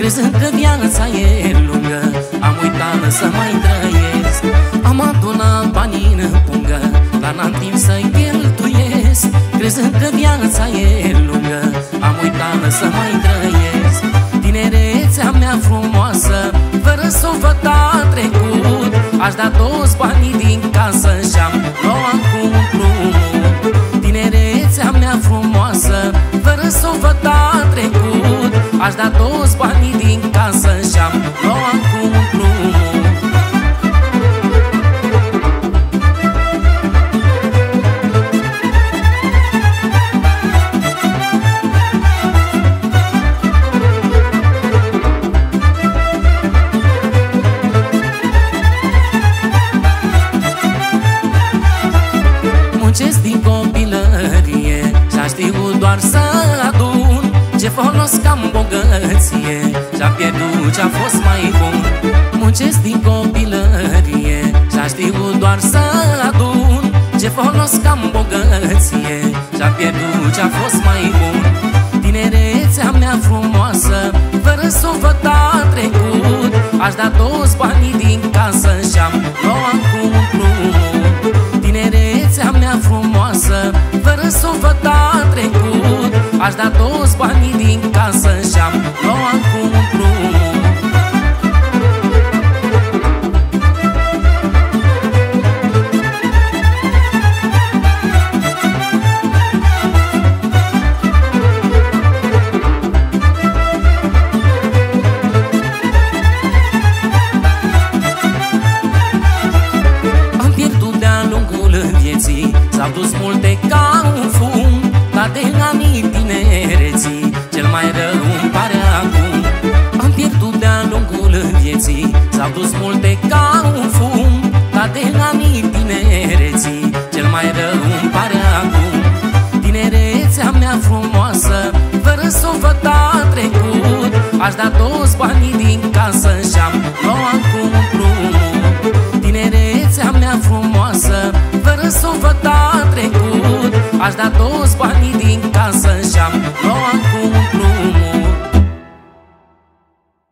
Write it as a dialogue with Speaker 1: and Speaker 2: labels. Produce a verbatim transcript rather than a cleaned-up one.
Speaker 1: crezând că viața e lungă, am uitat să mai trăiesc. Am adunat banii în pungă, dar n-am timp să-i cheltuiesc. Crezând că viața e lungă, am uitat să mai trăiesc. Tinerețea mea frumoasă, fără să o văd a trecut. Aș da toți banii din casă și-am luat cu împrumut. Tinerețea mea frumoasă, fără să o văd a trecut. Aș da toți banii din casă și-am luat cu împrumut. Muncesc din copilărie și-a știut doar să adun. Ce folos că am bogăție și-a pierdut ce-a fost mai bun. Muncesc din copilărie și-a știut doar să adun. Ce folos că am bogăție și-a pierdut ce-a fost mai bun. Tinerețea mea frumoasă, fără să o văd a trecut. Aș da toți banii din casă și-am luat cu împrumut. Tinerețea mea frumoasă, fără să o văd a trecut. Aș da toți banii din casă și-am luat cu împrumut. Am pierdut de-a lungul vieții, s-au dus multe ca un fum, dar de anii tinereții cel mai rău îmi pare acum. Am pierdut de-a lungul vieții, s-au dus multe ca un fum, dar de anii tinereții cel mai rău îmi pare acum. Tinerețea mea frumoasă, fără să o văd a trecut. Aș da toți banii